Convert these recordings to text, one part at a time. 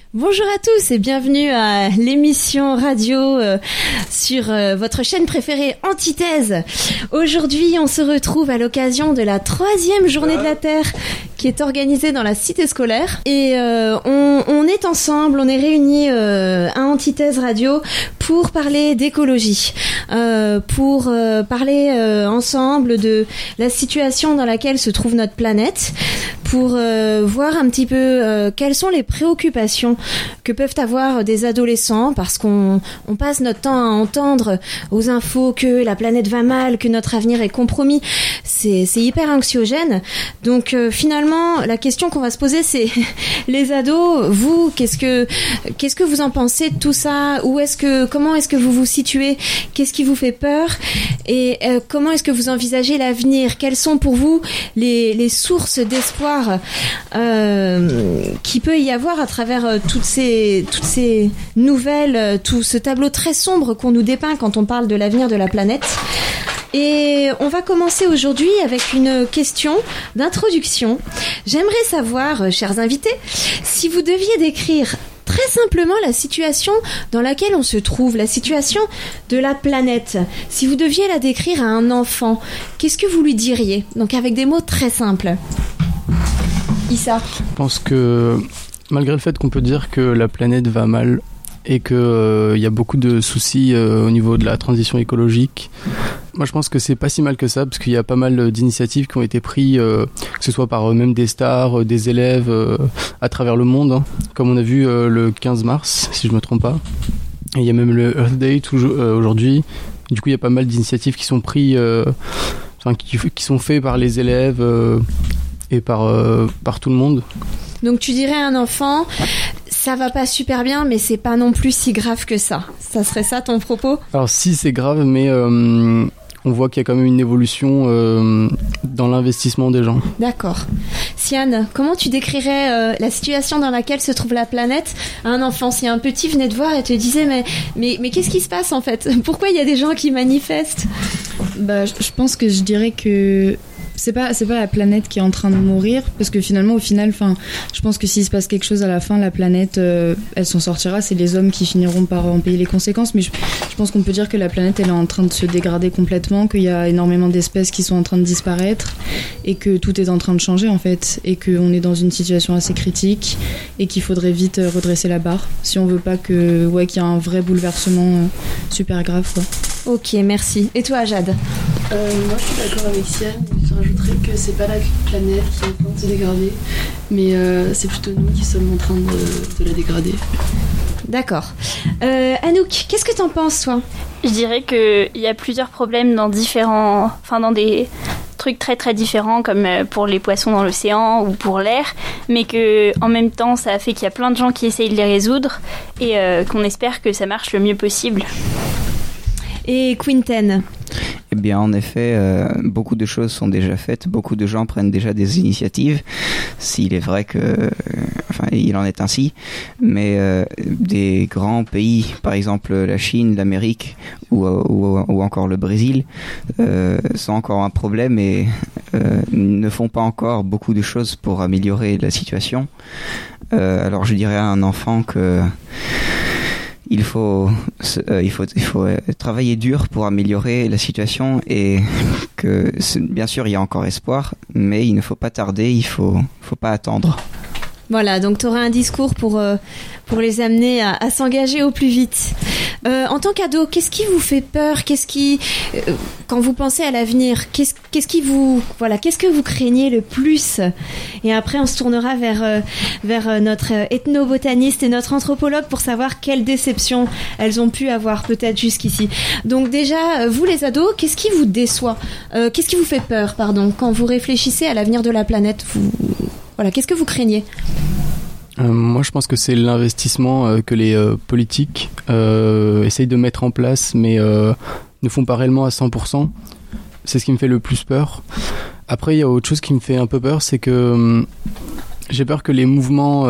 Bonjour à tous et bienvenue à l'émission radio sur votre chaîne préférée Antithèse. Aujourd'hui, on se retrouve à l'occasion de la 3e journée de la Terre qui est organisée dans la cité scolaire. Et on est ensemble, on est réunis à Antithèse Radio pour parler d'écologie, pour parler ensemble de la situation dans laquelle se trouve notre planète, pour voir un petit peu quelles sont les préoccupations que peuvent avoir des adolescents, parce qu'on passe notre temps à entendre aux infos que la planète va mal, que notre avenir est compromis. C'est hyper anxiogène. Donc finalement, la question qu'on va se poser, c'est les ados, vous, qu'est-ce que vous en pensez de tout ça? Comment est-ce que vous vous situez? Qu'est-ce qui vous fait peur? Et comment est-ce que vous envisagez l'avenir? Quelles sont pour vous les sources d'espoir qu'il peut y avoir à travers toutes ces nouvelles, tout ce tableau très sombre qu'on nous dépeint quand on parle de l'avenir de la planète? Et on va commencer aujourd'hui avec une question d'introduction. J'aimerais savoir, chers invités, si vous deviez décrire très simplement la situation dans laquelle on se trouve, la situation de la planète. Si vous deviez la décrire à un enfant, qu'est-ce que vous lui diriez? Donc avec des mots très simples. Issa. Je pense que malgré le fait qu'on peut dire que la planète va mal et qu'il y a beaucoup de soucis au niveau de la transition écologique, moi je pense que c'est pas si mal que ça, parce qu'il y a pas mal d'initiatives qui ont été prises, que ce soit par même des stars, des élèves à travers le monde, hein, comme on a vu le 15 mars, si je me trompe pas. Et il y a même le Earth Day aujourd'hui. Du coup il y a pas mal d'initiatives qui sont prises, qui sont faites par les élèves et par tout le monde. Donc tu dirais à un enfant, ça va pas super bien, mais c'est pas non plus si grave que ça. Ça serait ça ton propos? Alors si, c'est grave, mais on voit qu'il y a quand même une évolution dans l'investissement des gens. D'accord. Sian, comment tu décrirais la situation dans laquelle se trouve la planète à un enfant? Si un petit venait te voir et te disait mais qu'est-ce qui se passe en fait? Pourquoi il y a des gens qui manifestent? Je pense que je dirais que c'est pas la planète qui est en train de mourir, parce que au final, je pense que s'il se passe quelque chose à la fin, la planète, elle s'en sortira. C'est les hommes qui finiront par en payer les conséquences. Mais je pense qu'on peut dire que la planète, elle est en train de se dégrader complètement, qu'il y a énormément d'espèces qui sont en train de disparaître et que tout est en train de changer en fait, et qu'on est dans une situation assez critique et qu'il faudrait vite redresser la barre si on veut pas qu'il y ait un vrai bouleversement super grave, quoi. Ok, merci. Et toi, Jade? Moi, je suis d'accord avec Sian. Je rajouterais que c'est pas la planète qui est en train de se dégrader, mais c'est plutôt nous qui sommes en train de la dégrader. D'accord. Anouk, qu'est-ce que t'en penses, toi? Je dirais qu'il y a plusieurs problèmes dans des trucs très très différents, comme pour les poissons dans l'océan ou pour l'air, mais que en même temps ça fait qu'il y a plein de gens qui essayent de les résoudre et qu'on espère que ça marche le mieux possible. Et Quinten? Eh bien, en effet, beaucoup de choses sont déjà faites, beaucoup de gens prennent déjà des initiatives, s'il est vrai il en est ainsi, mais des grands pays, par exemple la Chine, l'Amérique ou encore le Brésil, sont encore un problème et ne font pas encore beaucoup de choses pour améliorer la situation. Alors je dirais à un enfant que il faut travailler dur pour améliorer la situation, et que bien sûr il y a encore espoir, mais il ne faut pas tarder, il faut pas attendre. Voilà, donc tu auras un discours pour les amener à s'engager au plus vite. En tant qu'ado, qu'est-ce qui vous fait peur? Quand vous pensez à l'avenir, qu'est-ce que vous craignez le plus? Et après, on se tournera vers notre ethnobotaniste et notre anthropologue pour savoir quelles déceptions elles ont pu avoir peut-être jusqu'ici. Donc déjà, vous les ados, qu'est-ce qui vous déçoit? Qu'est-ce qui vous fait peur, quand vous réfléchissez à l'avenir de la planète? Qu'est-ce que vous craignez? Moi, je pense que c'est l'investissement que les politiques essayent de mettre en place, mais ne font pas réellement à 100%. C'est ce qui me fait le plus peur. Après, il y a autre chose qui me fait un peu peur, c'est que j'ai peur que les mouvements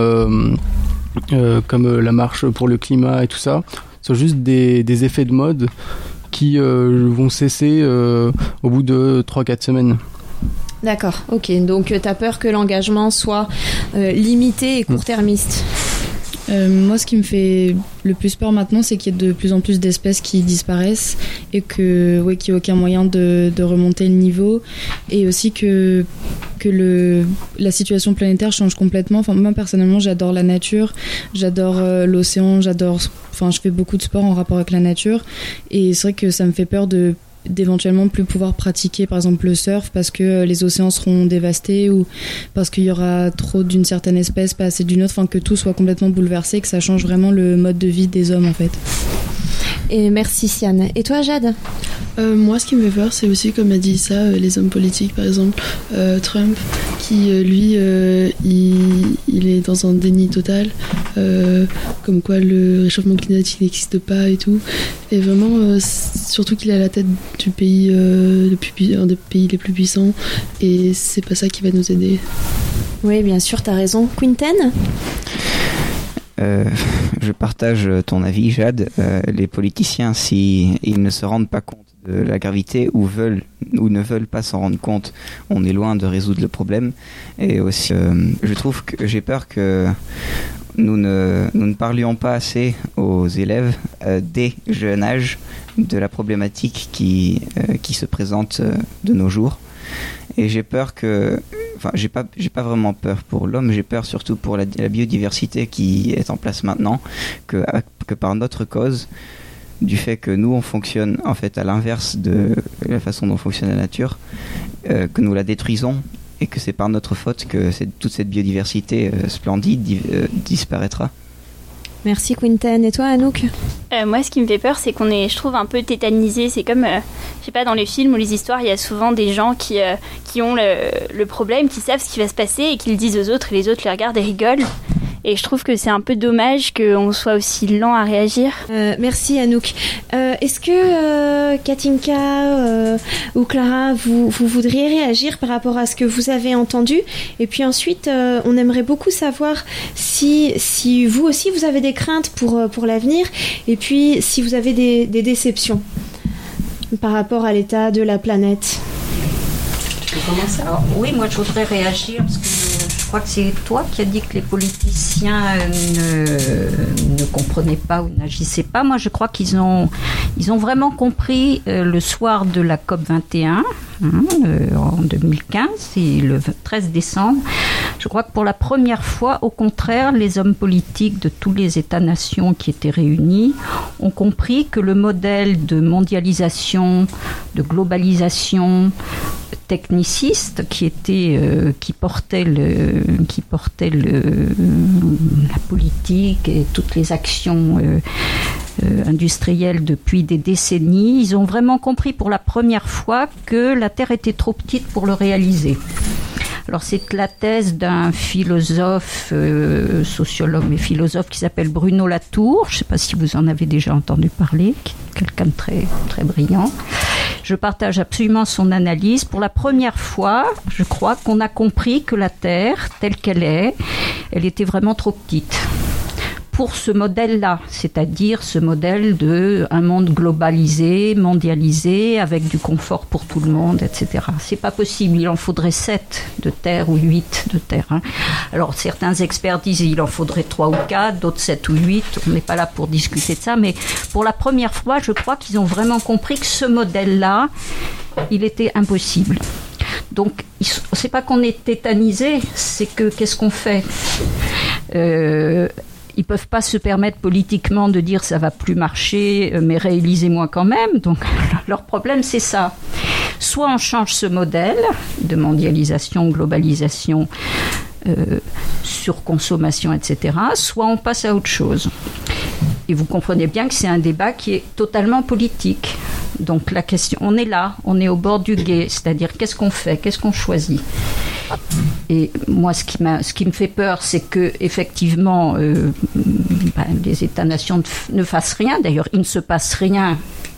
comme la marche pour le climat et tout ça soient juste des effets de mode qui vont cesser au bout de 3-4 semaines. D'accord, ok. Donc tu as peur que l'engagement soit limité et court-termiste. Moi, ce qui me fait le plus peur maintenant, c'est qu'il y a de plus en plus d'espèces qui disparaissent et qu'il n'y a aucun moyen de remonter le niveau, et aussi que la situation planétaire change complètement. Enfin, moi, personnellement, j'adore la nature, j'adore l'océan, je fais beaucoup de sport en rapport avec la nature, et c'est vrai que ça me fait peur d'éventuellement plus pouvoir pratiquer par exemple le surf parce que les océans seront dévastés, ou parce qu'il y aura trop d'une certaine espèce, pas assez d'une autre, enfin que tout soit complètement bouleversé, que ça change vraiment le mode de vie des hommes en fait. Et merci Siane. Et toi Jade? Moi, ce qui me fait peur, c'est aussi, comme a dit ça, les hommes politiques, par exemple Trump, qui lui, il est dans un déni total, comme quoi le réchauffement climatique n'existe pas et tout. Et vraiment, surtout qu'il est à la tête du pays, un des pays les plus puissants, et c'est pas ça qui va nous aider. Oui, bien sûr, t'as raison. Quinten? Je partage ton avis, Jade. Les politiciens, si ils ne se rendent pas compte de la gravité ou ne veulent pas s'en rendre compte, on est loin de résoudre le problème. Et aussi, j'ai peur que nous ne parlions pas assez aux élèves dès jeune âge de la problématique qui se présente de nos jours. Et j'ai peur j'ai pas vraiment peur pour l'homme, j'ai peur surtout pour la biodiversité qui est en place maintenant, que par notre cause, du fait que nous on fonctionne en fait à l'inverse de la façon dont fonctionne la nature, que nous la détruisons, et que c'est par notre faute que toute cette biodiversité splendide disparaîtra. Merci Quinten. Et toi Anouk? Moi, ce qui me fait peur, c'est qu'on est, je trouve, un peu tétanisé. C'est comme, je sais pas, dans les films ou les histoires, il y a souvent des gens qui ont le problème, qui savent ce qui va se passer et qui le disent aux autres, et les autres les regardent et rigolent. Et je trouve que c'est un peu dommage qu'on soit aussi lent à réagir. Merci Anouk. Est-ce que Katinka ou Clara, vous voudriez réagir par rapport à ce que vous avez entendu? Et puis ensuite, on aimerait beaucoup savoir si vous aussi vous avez des craintes pour l'avenir, et puis si vous avez des déceptions par rapport à l'état de la planète. Tu peux commencer? Alors, oui, moi je voudrais réagir parce que je crois que c'est toi qui as dit que les politiciens ne comprenaient pas ou n'agissaient pas. Moi, je crois qu'ils ont vraiment compris le soir de la COP21, en 2015, et le 13 décembre. Je crois que pour la première fois, au contraire, les hommes politiques de tous les États-nations qui étaient réunis ont compris que le modèle de mondialisation, de globalisation techniciste qui portait la politique et toutes les actions industrielles depuis des décennies, ils ont vraiment compris pour la première fois que la Terre était trop petite pour le réaliser. Alors c'est la thèse d'un philosophe, sociologue et philosophe qui s'appelle Bruno Latour. Je ne sais pas si vous en avez déjà entendu parler, quelqu'un de très, très brillant. Je partage absolument son analyse. Pour la première fois, je crois qu'on a compris que la Terre, telle qu'elle est, elle était vraiment trop petite pour ce modèle-là, c'est-à-dire ce modèle d'un monde globalisé, mondialisé, avec du confort pour tout le monde, etc. C'est pas possible, il en faudrait 7 de terre ou 8 de terre. Hein. Alors certains experts disent qu'il en faudrait 3 ou 4, d'autres 7 ou 8, on n'est pas là pour discuter de ça, mais pour la première fois, je crois qu'ils ont vraiment compris que ce modèle-là, il était impossible. Donc, c'est pas qu'on est tétanisé, c'est que qu'est-ce qu'on fait ? Ils peuvent pas se permettre politiquement de dire ça va plus marcher, mais réalisez-moi quand même. Donc leur problème c'est ça. Soit on change ce modèle de mondialisation, globalisation, surconsommation, etc. Soit on passe à autre chose. Et vous comprenez bien que c'est un débat qui est totalement politique. Donc la question, on est là, on est au bord du gué, c'est-à-dire qu'est-ce qu'on fait, qu'est-ce qu'on choisit. Et moi, ce qui me fait peur, c'est que effectivement, les États-nations ne fassent rien. D'ailleurs, il ne se passe rien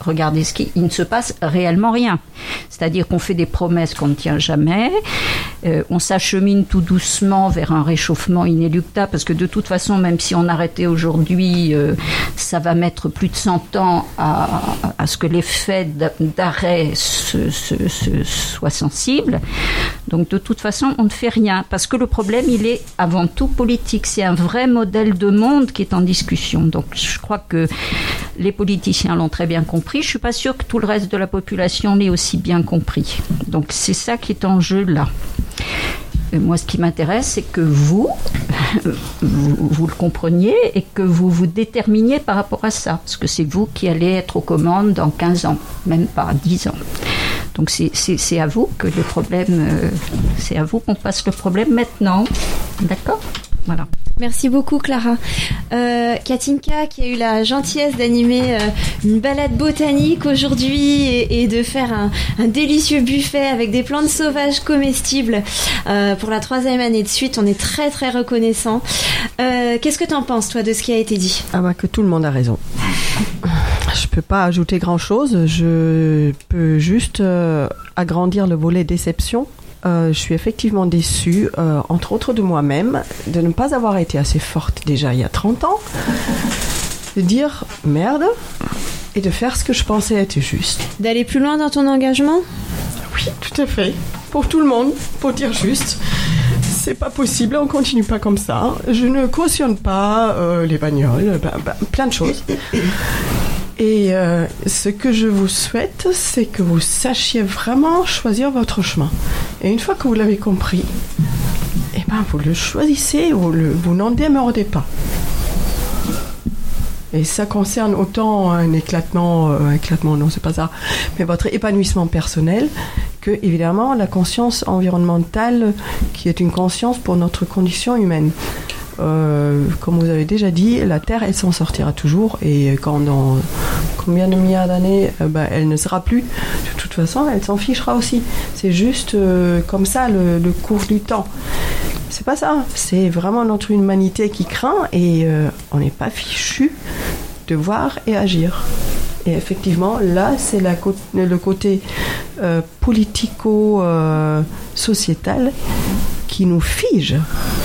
regardez il ne se passe réellement rien. C'est-à-dire qu'on fait des promesses qu'on ne tient jamais, on s'achemine tout doucement vers un réchauffement inéluctable, parce que de toute façon, même si on arrêtait aujourd'hui, ça va mettre plus de 100 ans à ce que l'effet d'arrêt soit sensible. Donc de toute façon, on ne fait rien, parce que le problème, il est avant tout politique. C'est un vrai modèle de monde qui est en discussion. Donc je crois que les politiciens l'ont très bien compris. Je ne suis pas sûre que tout le reste de la population l'ait aussi bien compris. Donc c'est ça qui est en jeu là. Et moi, ce qui m'intéresse, c'est que vous le compreniez et que vous vous déterminiez par rapport à ça. Parce que c'est vous qui allez être aux commandes dans 15 ans, même pas 10 ans. Donc c'est à vous que le problème, c'est à vous qu'on passe le problème maintenant. D'accord ? Voilà. Merci beaucoup Clara. Katinka qui a eu la gentillesse d'animer une balade botanique aujourd'hui et de faire un délicieux buffet avec des plantes sauvages comestibles pour la 3e année de suite. On est très très reconnaissants. Qu'est-ce que t'en penses toi de ce qui a été dit ? Que tout le monde a raison. Je peux pas ajouter grand-chose. Je peux juste agrandir le volet déception. Je suis effectivement déçue, entre autres de moi-même, de ne pas avoir été assez forte déjà il y a 30 ans, de dire merde et de faire ce que je pensais être juste. D'aller plus loin dans ton engagement ? Oui, tout à fait. Pour tout le monde, pour dire juste. C'est pas possible, on continue pas comme ça. Je ne cautionne pas les bagnoles, plein de choses. Et ce que je vous souhaite, c'est que vous sachiez vraiment choisir votre chemin. Et une fois que vous l'avez compris, vous le choisissez, vous n'en démordez pas. Et ça concerne autant un éclatement, non, c'est pas ça, mais votre épanouissement personnel, que évidemment la conscience environnementale, qui est une conscience pour notre condition humaine. Comme vous avez déjà dit, la Terre, elle s'en sortira toujours, et quand dans combien de milliards d'années, elle ne sera plus, de toute façon, elle s'en fichera aussi. C'est juste comme ça le cours du temps. C'est pas ça, c'est vraiment notre humanité qui craint, et on n'est pas fichu de voir et agir. Et effectivement, là, c'est le côté politico-sociétal qui nous fige.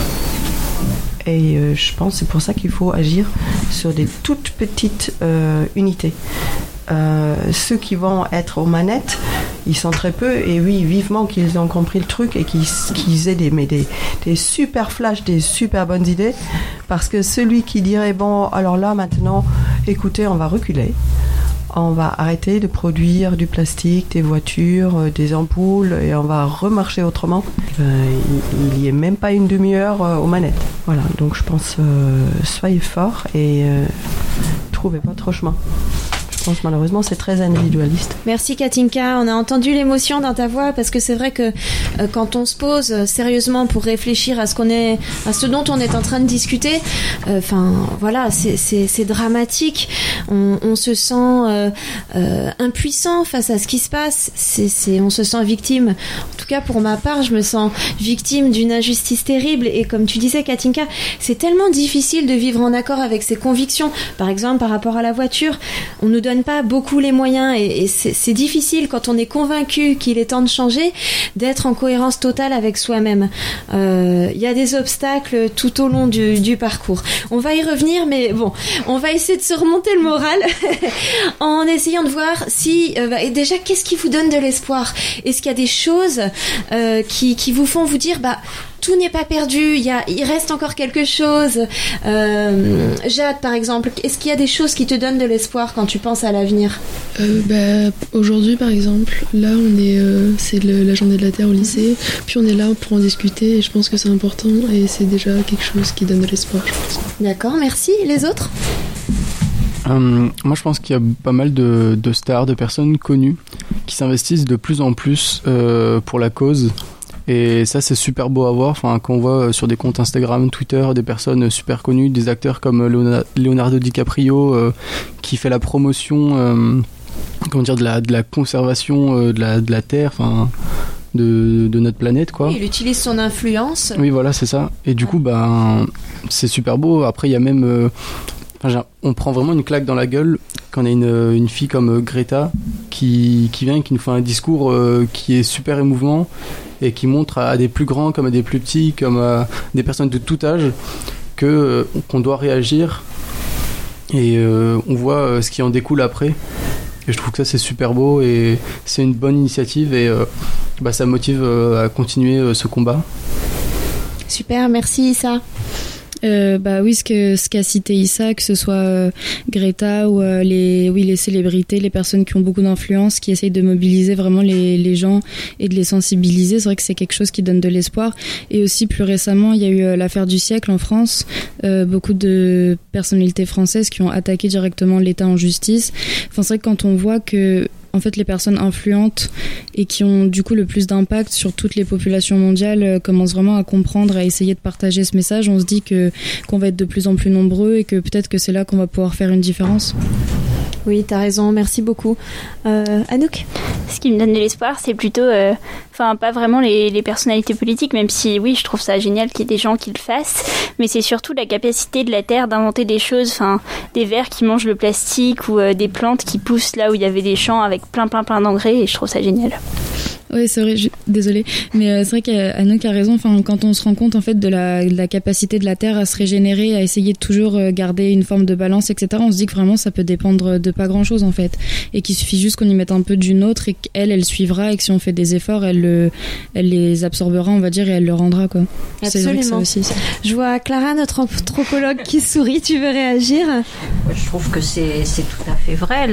Et je pense que c'est pour ça qu'il faut agir sur des toutes petites unités. Ceux qui vont être aux manettes, ils sont très peu, et oui, vivement qu'ils ont compris le truc et qu'ils aient des super flashs, des super bonnes idées, parce que celui qui dirait bon, alors là maintenant, écoutez, on va reculer, on va arrêter de produire du plastique, des voitures, des ampoules, et on va remarcher autrement. Il n'y est même pas une demi-heure aux manettes. Voilà, donc je pense, soyez forts et trouvez votre chemin. Je pense malheureusement c'est très individualiste. Merci Katinka, on a entendu l'émotion dans ta voix, parce que c'est vrai que quand on se pose sérieusement pour réfléchir à ce dont on est en train de discuter, voilà, c'est dramatique. On se sent impuissant face à ce qui se passe. On se sent victime. En tout cas pour ma part, je me sens victime d'une injustice terrible. Et comme tu disais Katinka, c'est tellement difficile de vivre en accord avec ses convictions. Par exemple par rapport à la voiture, on nous donne pas beaucoup les moyens, et c'est difficile quand on est convaincu qu'il est temps de changer, d'être en cohérence totale avec soi-même. Il y a des obstacles tout au long du parcours. On va y revenir, mais bon, on va essayer de se remonter le moral en essayant de voir si déjà qu'est-ce qui vous donne de l'espoir. Est-ce qu'il y a des choses qui vous font vous dire tout n'est pas perdu, il reste encore quelque chose. Jade, par exemple, est-ce qu'il y a des choses qui te donnent de l'espoir quand tu penses à l'avenir ? Aujourd'hui, par exemple, là, c'est la journée de la Terre au lycée, puis on est là pour en discuter, et je pense que c'est important, et c'est déjà quelque chose qui donne de l'espoir, je pense. D'accord, merci. Les autres ? Moi, je pense qu'il y a pas mal de stars, de personnes connues qui s'investissent de plus en plus pour la cause. Et ça, c'est super beau à voir. Quand on voit sur des comptes Instagram, Twitter, des personnes super connues, des acteurs comme Leonardo DiCaprio qui fait la promotion de la conservation de la Terre, de notre planète, quoi. Oui, il utilise son influence. Oui, voilà, c'est ça. Et du coup, c'est super beau. Après, il y a même on prend vraiment une claque dans la gueule quand on a une fille comme Greta qui vient et qui nous fait un discours qui est super émouvant et qui montre à des plus grands comme à des plus petits, comme à des personnes de tout âge, qu'on doit réagir, et on voit ce qui en découle après. Et je trouve que ça c'est super beau et c'est une bonne initiative, et ça motive à continuer ce combat. Super, merci Issa. Oui, ce qu'a cité Issa, que ce soit Greta ou les célébrités, les personnes qui ont beaucoup d'influence, qui essayent de mobiliser vraiment les gens et de les sensibiliser, c'est vrai que c'est quelque chose qui donne de l'espoir. Et aussi plus récemment, il y a eu l'affaire du siècle en France, beaucoup de personnalités françaises qui ont attaqué directement l'État en justice. Enfin, c'est vrai que quand on voit que en fait, les personnes influentes et qui ont du coup le plus d'impact sur toutes les populations mondiales commencent vraiment à comprendre, à essayer de partager ce message, on se dit qu'on va être de plus en plus nombreux et que peut-être que c'est là qu'on va pouvoir faire une différence. Oui, t'as raison, merci beaucoup. Anouk ? Ce qui me donne de l'espoir, c'est plutôt, pas vraiment les personnalités politiques, même si oui, je trouve ça génial qu'il y ait des gens qui le fassent, mais c'est surtout la capacité de la Terre d'inventer des choses, des vers qui mangent le plastique ou des plantes qui poussent là où il y avait des champs avec plein d'engrais, et je trouve ça génial. Oui, c'est vrai, désolée, mais c'est vrai qu'Anouk a raison. Quand on se rend compte en fait de la capacité de la Terre à se régénérer, à essayer de toujours garder une forme de balance, etc., on se dit que vraiment ça peut dépendre de pas grand-chose en fait, et qu'il suffit juste qu'on y mette un peu d'une autre et qu'elle suivra, et que si on fait des efforts, elle les absorbera, on va dire, et elle le rendra, quoi. Absolument. C'est vrai que ça aussi, ça. Je vois Clara, notre anthropologue, qui sourit. Tu veux réagir ? Je trouve que c'est tout à fait vrai.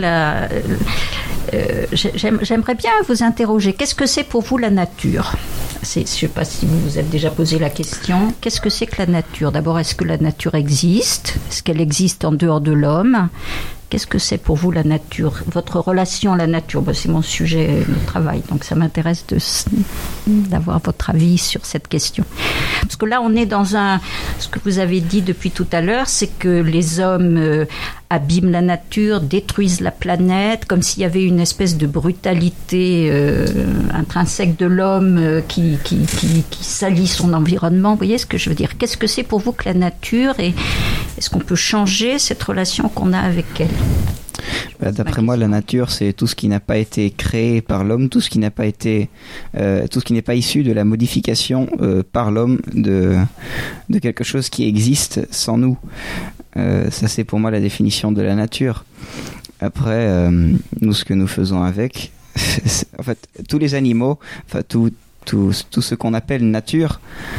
J'aimerais bien vous interroger. Qu'est-ce que c'est pour vous la nature ? Je ne sais pas si vous vous êtes déjà posé la question. Qu'est-ce que c'est que la nature ? D'abord, est-ce que la nature existe ? Est-ce qu'elle existe en dehors de l'homme ? Qu'est-ce que c'est pour vous la nature ? Votre relation à la nature, c'est mon sujet de travail, donc ça m'intéresse d'avoir votre avis sur cette question. Parce que là, on est dans ce que vous avez dit depuis tout à l'heure, c'est que les hommes abîment la nature, détruisent la planète, comme s'il y avait une espèce de brutalité intrinsèque de l'homme qui salit son environnement. Vous voyez ce que je veux dire ? Qu'est-ce que c'est pour vous que la nature, et est-ce qu'on peut changer cette relation qu'on a avec elle ? D'après moi, la nature, c'est tout ce qui n'a pas été créé par l'homme, tout ce qui n'a pas été, tout ce qui n'est pas issu de la modification par l'homme de quelque chose qui existe sans nous. Ça, c'est pour moi la définition de la nature. Après, nous, ce que nous faisons avec, en fait, tous les animaux, tout ce qu'on appelle nature,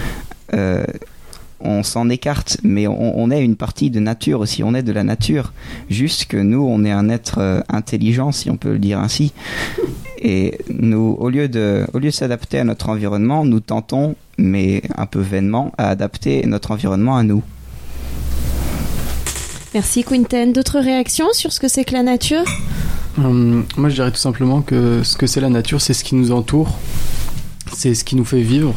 on s'en écarte, mais on est une partie de nature aussi, on est de la nature, juste que nous, on est un être intelligent, si on peut le dire ainsi, et nous, au lieu de s'adapter à notre environnement, nous tentons, mais un peu vainement, à adapter notre environnement à nous. Merci Quinten. D'autres réactions sur ce que c'est que la nature ? Moi, je dirais tout simplement que ce que c'est la nature, c'est ce qui nous entoure, c'est ce qui nous fait vivre.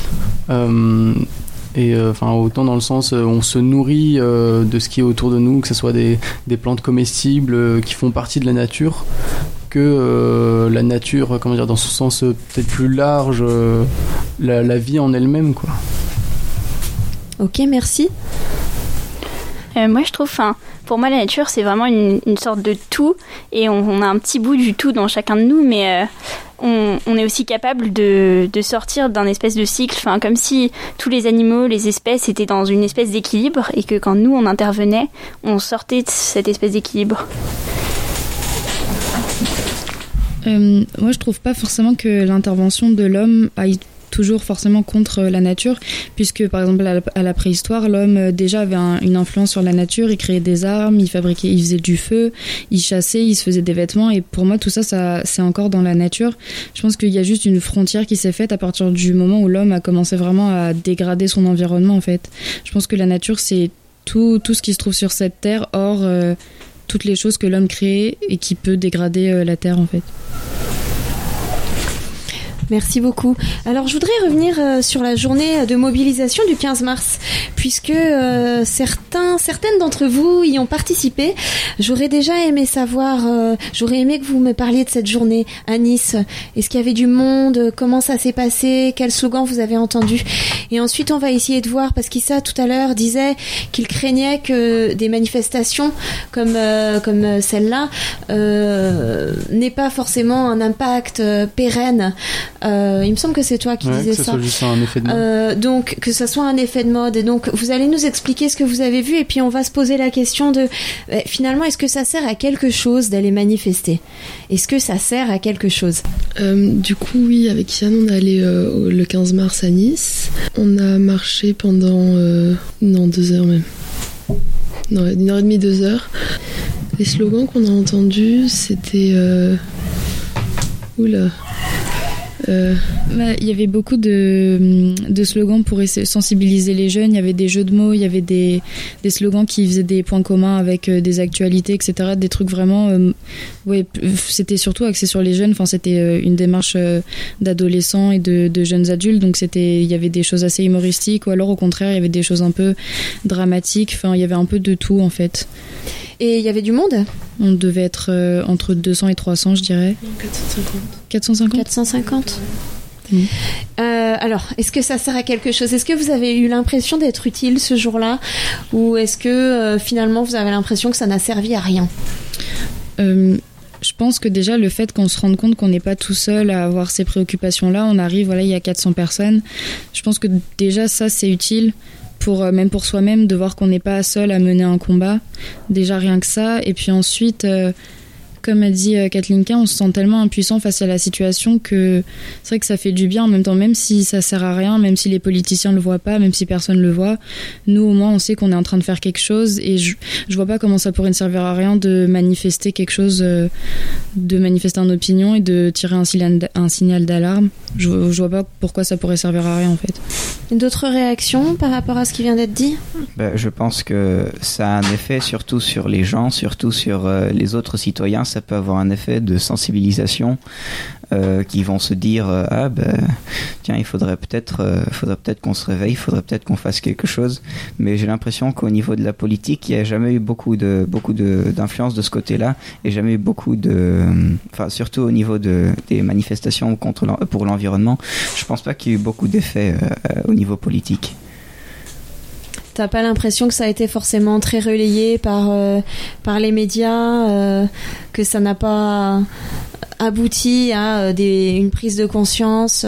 Autant dans le sens on se nourrit de ce qui est autour de nous, que ce soit des plantes comestibles qui font partie de la nature, que la nature, dans son sens peut-être plus large, la vie en elle-même, quoi. Ok, merci. Moi, je trouve, pour moi, la nature, c'est vraiment une sorte de tout, et on a un petit bout du tout dans chacun de nous, mais on est aussi capable de sortir d'un espèce de cycle, comme si tous les animaux, les espèces étaient dans une espèce d'équilibre, et que quand nous, on intervenait, on sortait de cette espèce d'équilibre. Moi, je trouve pas forcément que l'intervention de l'homme aille toujours forcément contre la nature, puisque par exemple à la préhistoire, l'homme déjà avait une influence sur la nature, il créait des armes, il faisait du feu, il chassait, il se faisait des vêtements, et pour moi tout ça c'est encore dans la nature. Je pense qu'il y a juste une frontière qui s'est faite à partir du moment où l'homme a commencé vraiment à dégrader son environnement en fait. Je pense que la nature c'est tout ce qui se trouve sur cette terre, hors toutes les choses que l'homme crée et qui peut dégrader la terre en fait. Merci beaucoup. Alors, je voudrais revenir sur la journée de mobilisation du 15 mars, puisque certaines d'entre vous y ont participé. J'aurais déjà aimé savoir, j'aurais aimé que vous me parliez de cette journée à Nice. Est-ce qu'il y avait du monde? Comment ça s'est passé? Quel slogan vous avez entendu? Et ensuite, on va essayer de voir, parce qu'Issa, tout à l'heure, disait qu'il craignait que des manifestations comme celle-là n'aient pas forcément un impact pérenne. Il me semble que c'est toi qui disais ça. Que ce soit juste un effet de mode. Donc, que ce soit un effet de mode. Et donc, vous allez nous expliquer ce que vous avez vu et puis on va se poser la question de finalement, est-ce que ça sert à quelque chose d'aller manifester? Est-ce que ça sert à quelque chose? Du coup, oui, avec Yann, on est allé le 15 mars à Nice. On a marché pendant 2 heures même. Non, 1h30, 2 heures. Les slogans qu'on a entendus, c'était... Oula. Il y avait beaucoup de slogans pour sensibiliser les jeunes. Il y avait des jeux de mots, il y avait des slogans qui faisaient des points communs avec des actualités, etc. Des trucs vraiment... c'était surtout axé sur les jeunes. Enfin, c'était une démarche d'adolescents et de jeunes adultes. Donc, il y avait des choses assez humoristiques ou alors, au contraire, il y avait des choses un peu dramatiques. Enfin, il y avait un peu de tout, en fait. Et il y avait du monde? On devait être entre 200 et 300, je dirais. 450. Alors, est-ce que ça sert à quelque chose? Est-ce que vous avez eu l'impression d'être utile ce jour-là? Ou est-ce que finalement vous avez l'impression que ça n'a servi à rien? Je pense que déjà le fait qu'on se rende compte qu'on n'est pas tout seul à avoir ces préoccupations-là, on arrive, voilà, il y a 400 personnes. Je pense que déjà ça c'est utile. Même pour soi-même, de voir qu'on n'est pas seul à mener un combat. Déjà rien que ça. Et puis ensuite, comme a dit Kathleen K, on se sent tellement impuissant face à la situation que c'est vrai que ça fait du bien en même temps, même si ça sert à rien, même si les politiciens le voient pas, même si personne le voit. Nous, au moins, on sait qu'on est en train de faire quelque chose et je vois pas comment ça pourrait ne servir à rien de manifester quelque chose, de manifester une opinion et de tirer un signal d'alarme. Je vois pas pourquoi ça pourrait servir à rien, en fait. D'autres réactions par rapport à ce qui vient d'être dit? Je pense que ça a un effet surtout sur les gens, surtout sur les autres citoyens. Ça peut avoir un effet de sensibilisation qui vont se dire tiens, il faudrait peut-être qu'on se réveille, il faudrait peut-être qu'on fasse quelque chose. Mais j'ai l'impression qu'au niveau de la politique, il n'y a jamais eu beaucoup d'influence de ce côté-là et jamais eu beaucoup surtout au niveau des manifestations pour l'environnement. Je pense pas qu'il y ait eu beaucoup d'effets au niveau politique. T'as pas l'impression que ça a été forcément très relayé par les médias, que ça n'a pas abouti à une prise de conscience?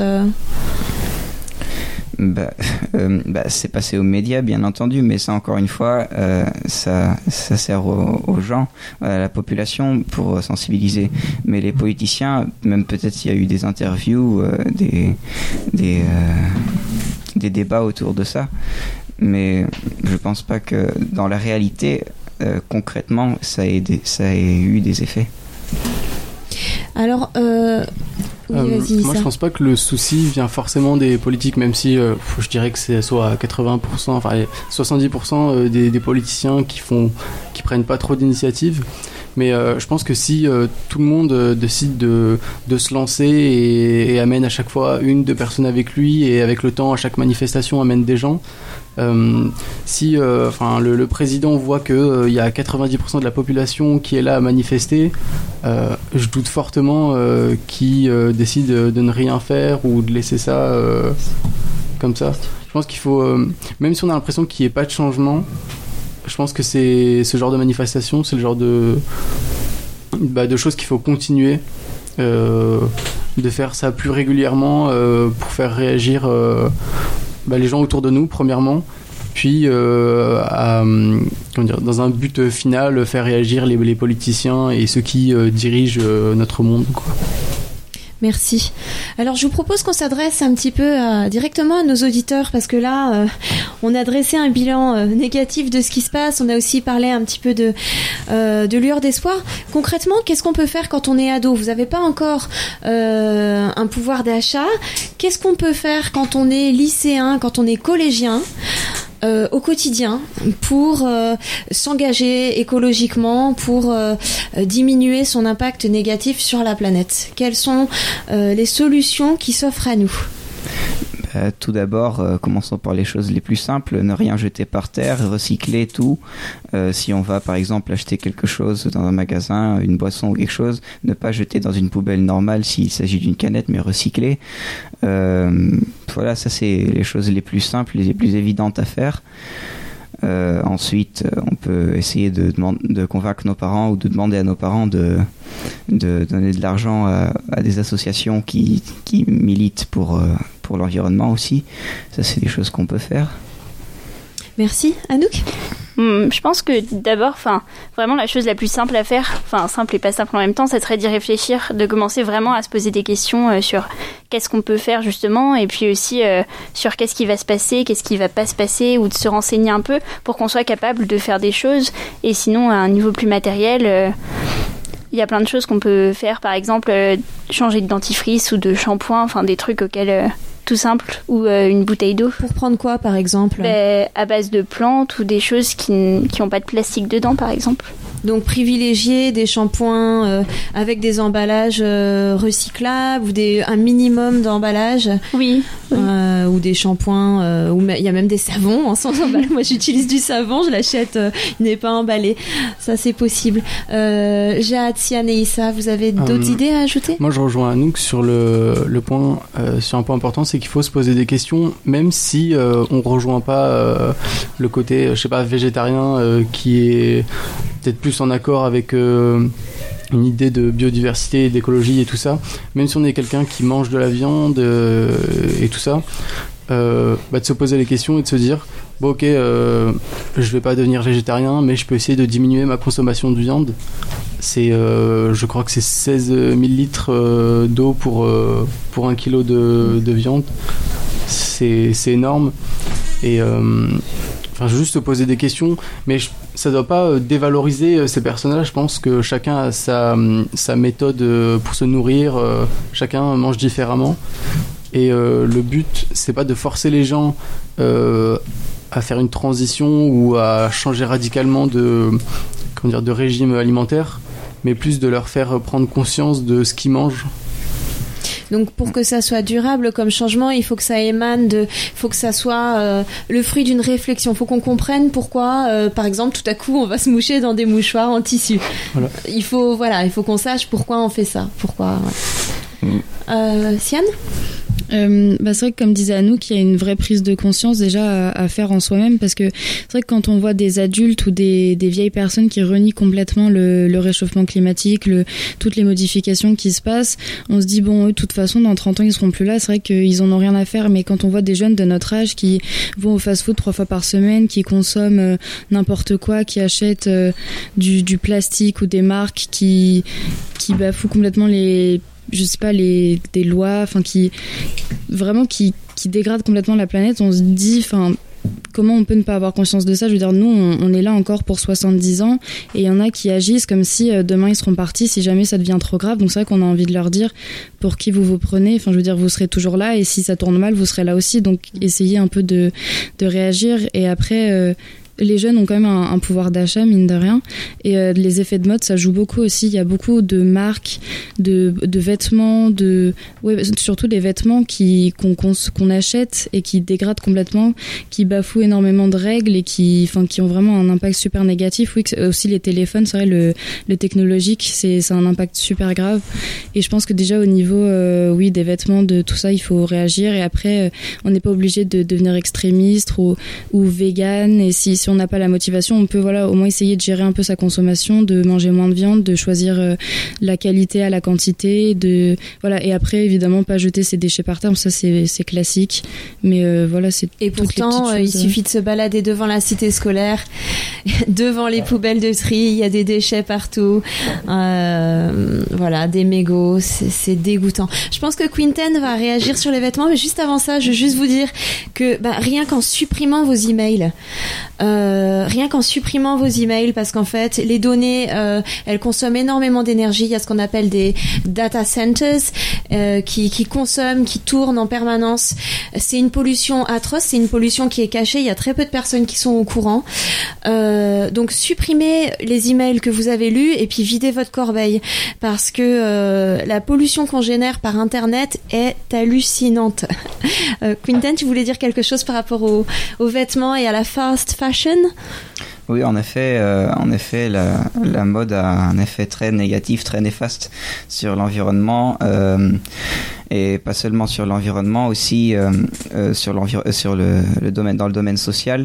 C'est passé aux médias, bien entendu, mais ça, encore une fois, ça sert aux gens, à la population, pour sensibiliser. Mais les politiciens, même peut-être s'il y a eu des interviews, des débats autour de ça, mais je pense pas que dans la réalité, concrètement, ça ait eu des effets. Alors, oui, vas-y, moi je pense pas que le souci vient forcément des politiques, même si je dirais que c'est soit à 80%, enfin 70% des politiciens qui prennent pas trop d'initiatives. Mais je pense que si tout le monde décide de se lancer et amène à chaque fois 1-2 personnes avec lui, et avec le temps à chaque manifestation amène des gens, si le président voit que il y a 90% de la population qui est là à manifester, je doute fortement qu'il décide de ne rien faire ou de laisser ça comme ça. Je pense qu'il faut, même si on a l'impression qu'il n'y ait pas de changement, je pense que c'est ce genre de manifestation, c'est le genre de choses qu'il faut continuer, de faire ça plus régulièrement pour faire réagir les gens autour de nous, premièrement, puis dans un but final, faire réagir les politiciens et ceux qui dirigent notre monde, quoi. Merci. Alors je vous propose qu'on s'adresse un petit peu directement à nos auditeurs, parce que là on a dressé un bilan négatif de ce qui se passe, on a aussi parlé un petit peu de lueur d'espoir. Concrètement, qu'est-ce qu'on peut faire quand on est ado? Vous n'avez pas encore un pouvoir d'achat. Qu'est-ce qu'on peut faire quand on est lycéen, quand on est collégien? au quotidien pour s'engager écologiquement, pour diminuer son impact négatif sur la planète? Quelles sont les solutions qui s'offrent à nous? Tout d'abord, commençons par les choses les plus simples. Ne rien jeter par terre, recycler tout. Si on va par exemple acheter quelque chose dans un magasin, une boisson ou quelque chose, ne pas jeter dans une poubelle normale s'il s'agit d'une canette, mais recycler. Voilà, ça c'est les choses les plus simples, les plus évidentes à faire. Ensuite, on peut essayer de convaincre nos parents ou de demander à nos parents de donner de l'argent à des associations qui militent pour l'environnement aussi. Ça, c'est des choses qu'on peut faire. Merci. Anouk ? Je pense que d'abord, vraiment la chose la plus simple à faire, simple et pas simple en même temps, ça serait d'y réfléchir, de commencer vraiment à se poser des questions sur qu'est-ce qu'on peut faire justement, et puis aussi sur qu'est-ce qui va se passer, qu'est-ce qui va pas se passer, ou de se renseigner un peu pour qu'on soit capable de faire des choses. Et sinon, à un niveau plus matériel, il y a plein de choses qu'on peut faire, par exemple changer de dentifrice ou de shampoing, des trucs auxquels... tout simple, ou une bouteille d'eau. Pour prendre quoi, par exemple ? À base de plantes ou des choses qui n'ont pas de plastique dedans, par exemple. Donc privilégier des shampoings avec des emballages recyclables ou un minimum d'emballage. Oui. Ou des shampoings, il y a même des savons sans emballage. Moi j'utilise du savon, je l'achète, il n'est pas emballé. Ça c'est possible. Jade, Sian et Issa, vous avez d'autres idées à ajouter ? Moi je rejoins Anouk sur le point, sur un point important, c'est qu'il faut se poser des questions, même si on rejoint pas le côté, végétarien qui est peut-être plus en accord avec une idée de biodiversité, d'écologie et tout ça. Même si on est quelqu'un qui mange de la viande et tout ça, de se poser les questions et de se dire je vais pas devenir végétarien, mais je peux essayer de diminuer ma consommation de viande. Je crois que c'est 16 000 litres d'eau pour 1 kilo de viande. C'est énorme. Et juste se poser des questions, mais ça doit pas dévaloriser ces personnages. Je pense que chacun a sa méthode pour se nourrir, chacun mange différemment, et le but c'est pas de forcer les gens à faire une transition ou à changer radicalement de régime alimentaire, mais plus de leur faire prendre conscience de ce qu'ils mangent. Donc pour que ça soit durable comme changement, il faut que ça émane faut que ça soit le fruit d'une réflexion. Il faut qu'on comprenne pourquoi, par exemple, tout à coup, on va se moucher dans des mouchoirs en tissu. Voilà. Il faut qu'on sache pourquoi on fait ça. Pourquoi. Voilà. Sian ? C'est vrai que comme disait Anouk, il y a une vraie prise de conscience déjà à faire en soi-même, parce que c'est vrai que quand on voit des adultes ou des vieilles personnes qui renient complètement le réchauffement climatique, toutes les modifications qui se passent, on se dit eux de toute façon dans 30 ans ils seront plus là, c'est vrai qu'ils en ont rien à faire. Mais quand on voit des jeunes de notre âge qui vont au fast-food 3 fois par semaine, qui consomment n'importe quoi, qui achètent du plastique ou des marques qui bafouent complètement des lois, qui dégradent complètement la planète, on se dit, comment on peut ne pas avoir conscience de ça ? Je veux dire, nous, on est là encore pour 70 ans, et il y en a qui agissent comme si demain ils seront partis si jamais ça devient trop grave. Donc c'est vrai qu'on a envie de leur dire, pour qui vous prenez, vous serez toujours là, et si ça tourne mal, vous serez là aussi. Donc essayez un peu de réagir, et après... les jeunes ont quand même un pouvoir d'achat, mine de rien. Et les effets de mode, ça joue beaucoup aussi. Il y a beaucoup de marques, de vêtements, surtout des vêtements qu'on achète et qui dégradent complètement, qui bafouent énormément de règles et qui ont vraiment un impact super négatif. Oui, aussi les téléphones, c'est vrai, le technologique, c'est un impact super grave. Et je pense que déjà au niveau des vêtements, de tout ça, il faut réagir. Et après, on n'est pas obligé de devenir extrémiste ou vegan. Et si on n'a pas la motivation, on peut au moins essayer de gérer un peu sa consommation, de manger moins de viande, de choisir la qualité à la quantité, et après évidemment pas jeter ses déchets par terre, ça c'est classique, mais c'est. Et pourtant il suffit de se balader devant la cité scolaire, devant les poubelles de tri, il y a des déchets partout, des mégots, c'est dégoûtant. Je pense que Quinten va réagir sur les vêtements, mais juste avant ça, je veux juste vous dire que rien qu'en supprimant vos emails, rien qu'en supprimant vos emails, parce qu'en fait, les données, elles consomment énormément d'énergie. Il y a ce qu'on appelle des data centers qui consomment, qui tournent en permanence. C'est une pollution atroce, c'est une pollution qui est cachée. Il y a très peu de personnes qui sont au courant. Donc, supprimez les emails que vous avez lus et puis videz votre corbeille, parce que la pollution qu'on génère par Internet est hallucinante. Quinten, tu voulais dire quelque chose par rapport aux vêtements et à la fast fashion ? Oui, en effet, la mode a un effet très négatif, très néfaste sur l'environnement, et pas seulement sur l'environnement, aussi sur le domaine, dans le domaine social.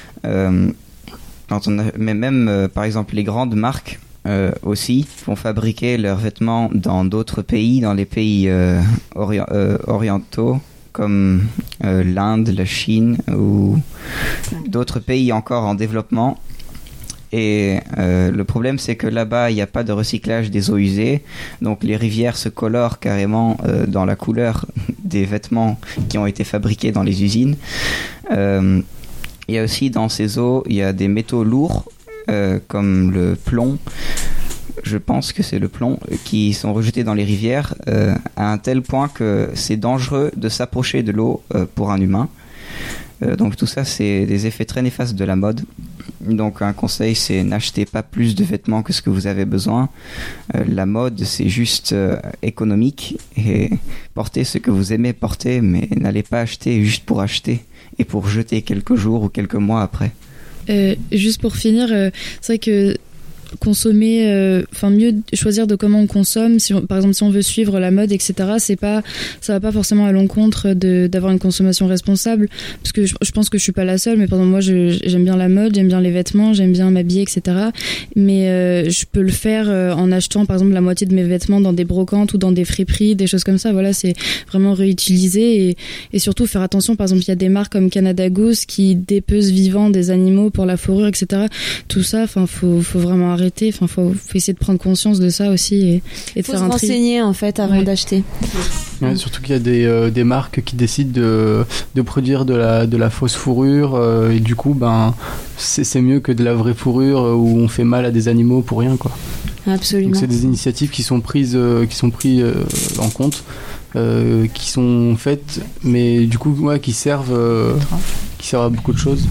Mais même, par exemple, les grandes marques aussi vont fabriquer leurs vêtements dans d'autres pays, dans les pays orientaux, comme l'Inde, la Chine ou d'autres pays encore en développement. Et le problème, c'est que là-bas, il n'y a pas de recyclage des eaux usées, donc les rivières se colorent carrément dans la couleur des vêtements qui ont été fabriqués dans les usines. Il y a aussi dans ces eaux, il y a des métaux lourds comme le plomb. Je pense que c'est le plomb, qui sont rejetés dans les rivières à un tel point que c'est dangereux de s'approcher de l'eau pour un humain. Donc tout ça, c'est des effets très néfastes de la mode. Donc un conseil, c'est n'achetez pas plus de vêtements que ce que vous avez besoin. La mode, c'est juste économique, et portez ce que vous aimez porter, mais n'allez pas acheter juste pour acheter et pour jeter quelques jours ou quelques mois après. Juste pour finir, c'est vrai que consommer, mieux choisir de comment on consomme. Par exemple, si on veut suivre la mode, etc., ça va pas forcément à l'encontre d'avoir une consommation responsable, parce que je pense que je suis pas la seule, mais par exemple, moi, j'aime bien la mode, j'aime bien les vêtements, j'aime bien m'habiller, etc., mais je peux le faire en achetant, par exemple, la moitié de mes vêtements dans des brocantes ou dans des friperies, des choses comme ça. Voilà, c'est vraiment réutiliser et surtout faire attention. Par exemple, il y a des marques comme Canada Goose qui dépecent vivant des animaux pour la fourrure, etc. Tout ça, faut vraiment arrêter. Faut essayer de prendre conscience de ça aussi et de faire un tri. Faut se renseigner en fait avant d'acheter. Ouais, surtout qu'il y a des marques qui décident de produire de la fausse fourrure, et du coup c'est mieux que de la vraie fourrure où on fait mal à des animaux pour rien, quoi. Absolument. Donc c'est des initiatives qui sont prises en compte, qui sont faites, mais du coup qui servent à beaucoup de choses.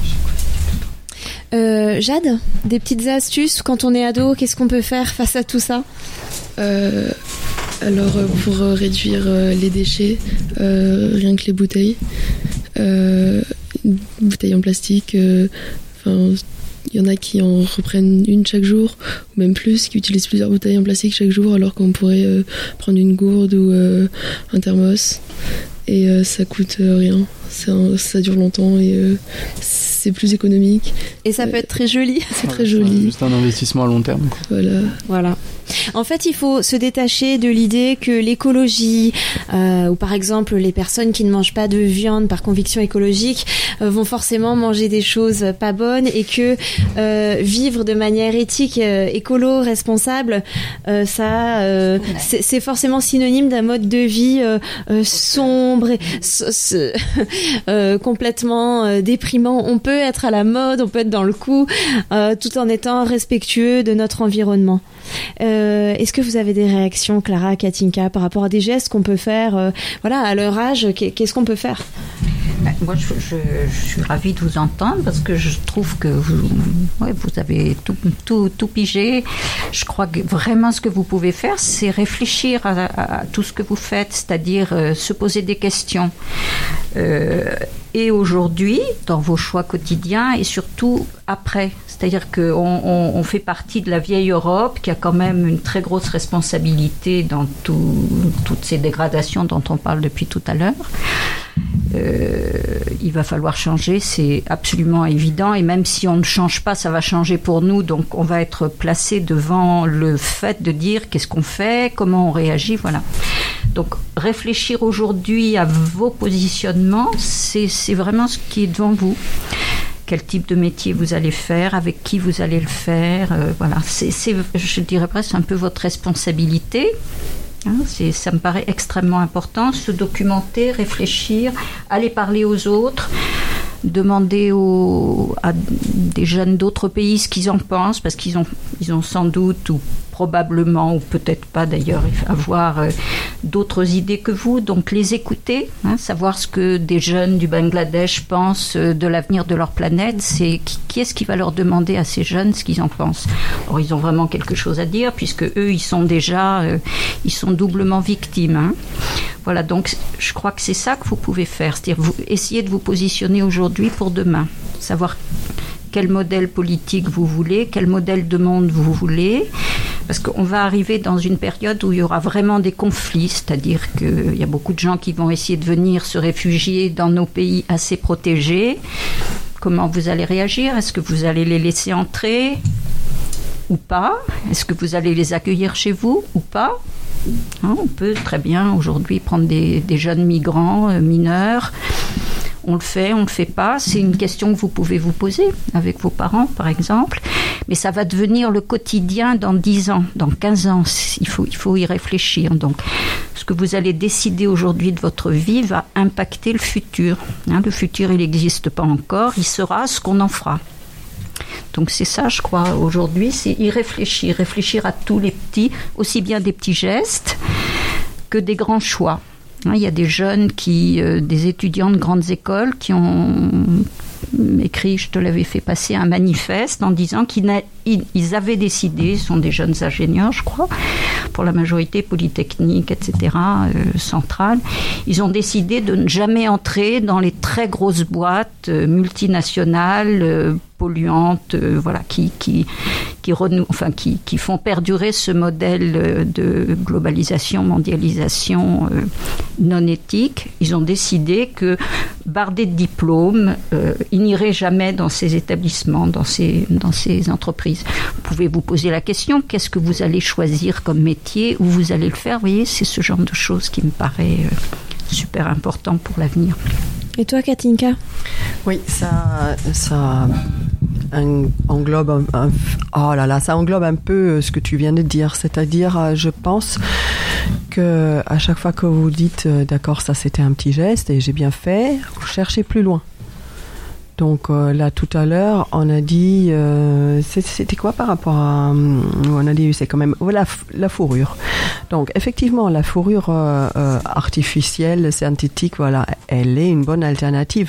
Jade, des petites astuces quand on est ado, qu'est-ce qu'on peut faire face à tout ça ? Alors pour réduire les déchets, rien que les bouteilles, bouteilles en plastique, il y en a qui en reprennent une chaque jour, ou même plus, qui utilisent plusieurs bouteilles en plastique chaque jour, alors qu'on pourrait prendre une gourde ou un thermos, et ça coûte rien, ça dure longtemps et c'est plus économique. Et ça peut être très joli. C'est très joli. C'est un investissement à long terme, quoi. Voilà. En fait, il faut se détacher de l'idée que l'écologie, ou par exemple les personnes qui ne mangent pas de viande par conviction écologique, vont forcément manger des choses pas bonnes, et que vivre de manière éthique, écolo, responsable, c'est forcément synonyme d'un mode de vie sombre, complètement déprimant. On peut être à la mode, on peut être dans le coup, tout en étant respectueux de notre environnement. Est-ce que vous avez des réactions, Clara, Katinka, par rapport à des gestes qu'on peut faire à leur âge, qu'est-ce qu'on peut faire ? Moi, je suis ravie de vous entendre, parce que je trouve que vous avez tout pigé. Je crois que vraiment ce que vous pouvez faire, c'est réfléchir à tout ce que vous faites, c'est-à-dire se poser des questions. Et aujourd'hui, dans vos choix quotidiens, et surtout après. C'est-à-dire qu'on fait partie de la vieille Europe, qui a quand même une très grosse responsabilité dans toutes ces dégradations dont on parle depuis tout à l'heure. Il va falloir changer, c'est absolument évident, et même si on ne change pas, ça va changer pour nous, donc on va être placé devant le fait de dire qu'est-ce qu'on fait, comment on réagit, voilà. Donc réfléchir aujourd'hui à vos positionnements, c'est vraiment ce qui est devant vous. Quel type de métier vous allez faire, avec qui vous allez le faire, voilà. C'est, je dirais presque un peu votre responsabilité. Ça me paraît extrêmement important, se documenter, réfléchir, aller parler aux autres, demander à des jeunes d'autres pays ce qu'ils en pensent, parce qu'ils ont sans doute, ou probablement, ou peut-être pas d'ailleurs, avoir d'autres idées que vous. Donc les écouter, savoir ce que des jeunes du Bangladesh pensent de l'avenir de leur planète. C'est qui est-ce qui va leur demander à ces jeunes ce qu'ils en pensent. Alors ils ont vraiment quelque chose à dire, puisque eux, ils sont déjà, ils sont doublement victimes. Voilà, donc je crois que c'est ça que vous pouvez faire, c'est-à-dire essayer de vous positionner aujourd'hui pour demain, savoir quel modèle politique vous voulez, quel modèle de monde vous voulez, parce qu'on va arriver dans une période où il y aura vraiment des conflits, c'est-à-dire qu'il y a beaucoup de gens qui vont essayer de venir se réfugier dans nos pays assez protégés. Comment vous allez réagir? Est-ce que vous allez les laisser entrer ou pas? Est-ce que vous allez les accueillir chez vous ou pas? On peut très bien aujourd'hui prendre des jeunes migrants, mineurs. On le fait, on ne le fait pas. C'est une question que vous pouvez vous poser avec vos parents, par exemple. Mais ça va devenir le quotidien dans 10 ans, dans 15 ans. Il faut y réfléchir. Donc, ce que vous allez décider aujourd'hui de votre vie va impacter le futur. Le futur, il n'existe pas encore. Il sera ce qu'on en fera. Donc c'est ça, je crois, aujourd'hui, c'est y réfléchir. Réfléchir à tous les petits, aussi bien des petits gestes que des grands choix. Il y a des jeunes des étudiants de grandes écoles qui ont écrit, je te l'avais fait passer, un manifeste en disant qu'ils avaient décidé, ce sont des jeunes ingénieurs, je crois, pour la majorité polytechnique, etc., centrale, ils ont décidé de ne jamais entrer dans les très grosses boîtes multinationales, polluantes, voilà, qui font perdurer ce modèle de globalisation, mondialisation non éthique. Ils ont décidé que, bardés de diplômes, ils n'iraient jamais dans ces établissements, dans ces entreprises. Vous pouvez vous poser la question, qu'est-ce que vous allez choisir comme métier, où vous allez le faire? Vous voyez, c'est ce genre de choses qui me paraît super important pour l'avenir. Et toi, Katinka? Oui, ça englobe ça englobe un peu ce que tu viens de dire, c'est-à-dire, je pense que à chaque fois que vous dites d'accord, ça c'était un petit geste et j'ai bien fait, vous cherchez plus loin. Donc là tout à l'heure on a dit c'était quoi par rapport à on a dit c'est quand même la fourrure. Donc effectivement la fourrure artificielle, synthétique, voilà, elle est une bonne alternative.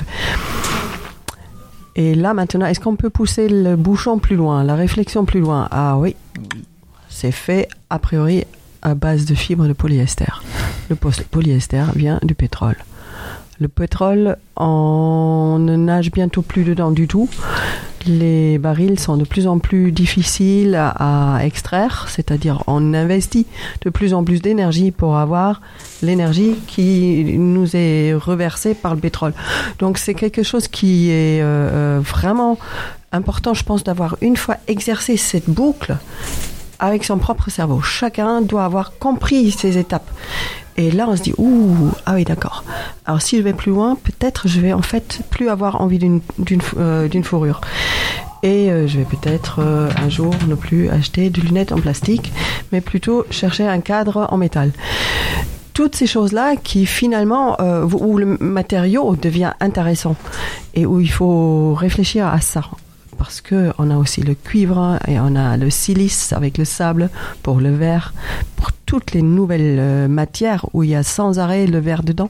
Et là maintenant, est-ce qu'on peut pousser le bouchon plus loin, la réflexion plus loin? Ah oui, c'est fait a priori à base de fibres de polyester. Le polyester vient du pétrole. Le pétrole, on ne nage bientôt plus dedans du tout. Les barils sont de plus en plus difficiles à extraire, c'est-à-dire on investit de plus en plus d'énergie pour avoir l'énergie qui nous est reversée par le pétrole. Donc c'est quelque chose qui est vraiment important, je pense, d'avoir une fois exercé cette boucle avec son propre cerveau. Chacun doit avoir compris ces étapes. Et là, on se dit, ah oui, d'accord. Alors, si je vais plus loin, peut-être je vais en fait plus avoir envie d'une fourrure. Et je vais peut-être un jour ne plus acheter de lunettes en plastique, mais plutôt chercher un cadre en métal. Toutes ces choses-là qui finalement, où le matériau devient intéressant et où il faut réfléchir à ça. Parce qu'on a aussi le cuivre et on a le silice avec le sable pour le verre, pour toutes les nouvelles matières où il y a sans arrêt le verre dedans.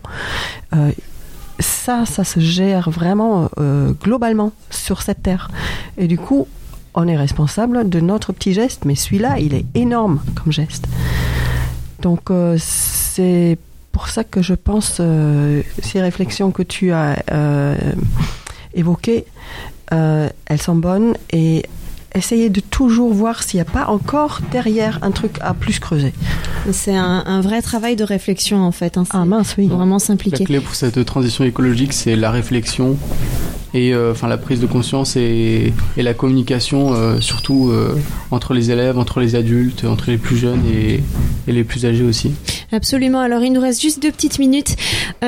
Ça se gère vraiment globalement sur cette terre. Et du coup, on est responsable de notre petit geste, mais celui-là, il est énorme comme geste. Donc, c'est pour ça que je pense, ces réflexions que tu as évoquées, elles sont bonnes et essayez de toujours voir s'il n'y a pas encore derrière un truc à plus creuser. C'est un vrai travail de réflexion en fait. Ah mince, oui. Vraiment s'impliquer. La clé pour cette transition écologique, c'est la réflexion et la prise de conscience et la communication, surtout entre les élèves, entre les adultes, entre les plus jeunes et les plus âgés aussi. Absolument. Alors il nous reste juste 2 petites minutes.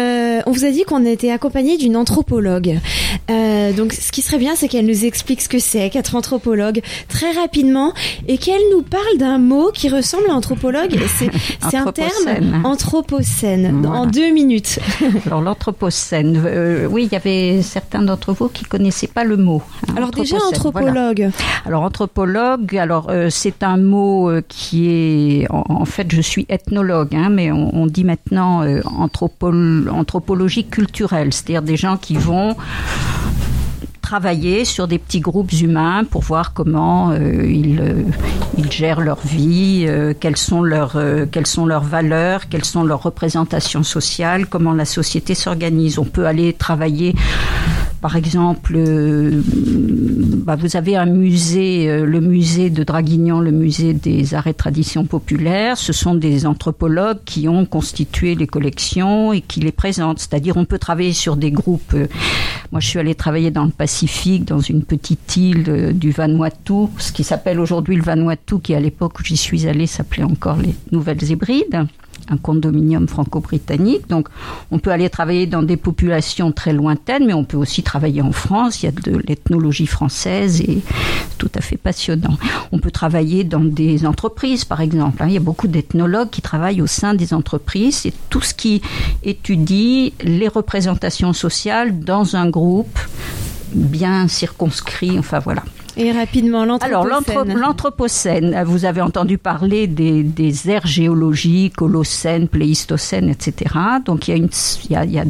on vous a dit qu'on était accompagné d'une anthropologue. Donc, ce qui serait bien, c'est qu'elle nous explique ce que c'est qu'être anthropologue très rapidement et qu'elle nous parle d'un mot qui ressemble à anthropologue. C'est un terme anthropocène. Voilà. En 2 minutes. Alors, l'anthropocène, oui, il y avait certains d'entre vous qui connaissaient pas le mot. Alors déjà, anthropologue. Voilà. Alors, anthropologue, c'est un mot qui est... En fait, je suis ethnologue, mais on dit maintenant anthropologie culturelle, c'est-à-dire des gens qui vont travailler sur des petits groupes humains pour voir comment ils gèrent leur vie, quelles sont leurs valeurs, quelles sont leurs représentations sociales, comment la société s'organise. On peut aller travailler, par exemple, vous avez un musée, le musée de Draguignan, le musée des arts et traditions populaires. Ce sont des anthropologues qui ont constitué les collections et qui les présentent. C'est-à-dire, on peut travailler sur des groupes. Moi, je suis allée travailler dans le Pacifique, dans une petite île du Vanuatu, ce qui s'appelle aujourd'hui le Vanuatu, qui à l'époque où j'y suis allée s'appelait encore les Nouvelles Hébrides, un condominium franco-britannique. Donc, on peut aller travailler dans des populations très lointaines, mais on peut aussi travailler en France. Il y a de l'ethnologie française et tout à fait passionnant. On peut travailler dans des entreprises, par exemple. Il y a beaucoup d'ethnologues qui travaillent au sein des entreprises. C'est tout ce qui étudie les représentations sociales dans un groupe bien circonscrit. Enfin, voilà. Et rapidement, l'anthropocène. Alors, l'anthropocène, vous avez entendu parler des ères géologiques, Holocène, Pléistocène, etc. Donc, il y a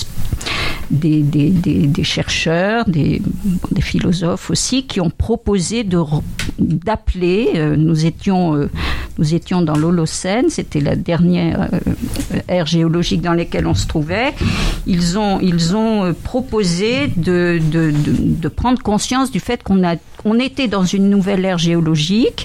des chercheurs, des philosophes aussi, qui ont proposé d'appeler, nous étions dans l'Holocène, c'était la dernière ère géologique dans laquelle on se trouvait. Ils ont proposé de prendre conscience du fait qu'on était dans une nouvelle ère géologique,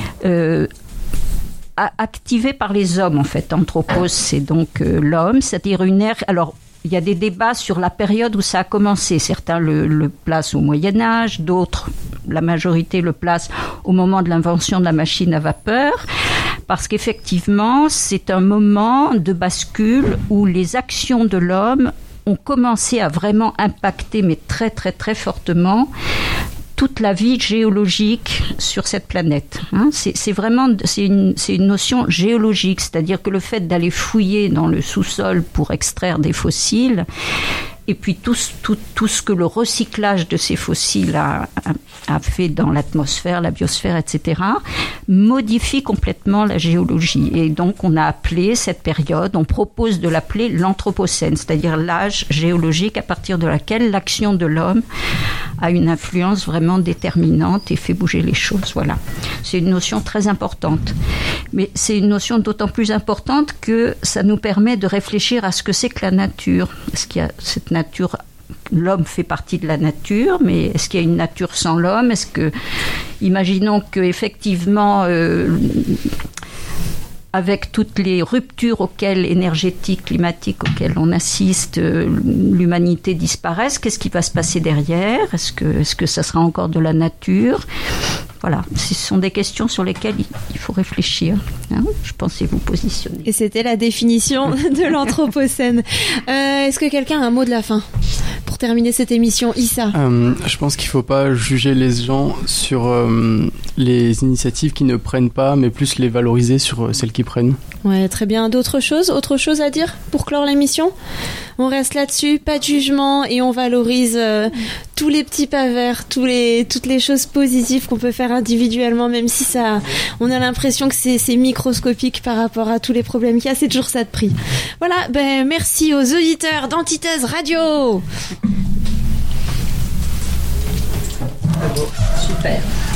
activée par les hommes, en fait. Anthropos, c'est donc l'homme, c'est-à-dire une ère... Alors, il y a des débats sur la période où ça a commencé. Certains le placent au Moyen-Âge, d'autres, la majorité le place au moment de l'invention de la machine à vapeur, parce qu'effectivement, c'est un moment de bascule où les actions de l'homme ont commencé à vraiment impacter, mais très, très, très fortement, toute la vie géologique sur cette planète. C'est une notion géologique, c'est-à-dire que le fait d'aller fouiller dans le sous-sol pour extraire des fossiles, et puis tout ce que le recyclage de ces fossiles a fait dans l'atmosphère, la biosphère, etc., modifie complètement la géologie. Et donc, on a appelé cette période, on propose de l'appeler l'Anthropocène, c'est-à-dire l'âge géologique à partir de laquelle l'action de l'homme a une influence vraiment déterminante et fait bouger les choses. Voilà. C'est une notion très importante. Mais c'est une notion d'autant plus importante que ça nous permet de réfléchir à ce que c'est que la nature. Est-ce qu'il y a cette nature, l'homme fait partie de la nature, mais est-ce qu'il y a une nature sans l'homme? Imaginons que effectivement, avec toutes les ruptures énergétiques, climatiques auxquelles on assiste, l'humanité disparaisse. Qu'est-ce qui va se passer derrière? Est-ce que ça sera encore de la nature? Voilà, ce sont des questions sur lesquelles il faut réfléchir. Je pensais vous positionner. Et c'était la définition de l'Anthropocène. Est-ce que quelqu'un a un mot de la fin pour terminer cette émission? Issa? Je pense qu'il ne faut pas juger les gens sur les initiatives qui ne prennent pas, mais plus les valoriser sur celles qui prennent. Ouais, très bien. Autre chose à dire pour clore l'émission? On reste là-dessus, pas de jugement, et on valorise tous les petits pas verts, toutes les choses positives qu'on peut faire individuellement, même si on a l'impression que c'est microscopique par rapport à tous les problèmes qu'il y a, c'est toujours ça de prix. Voilà, merci aux auditeurs d'Antithèse Radio. Super.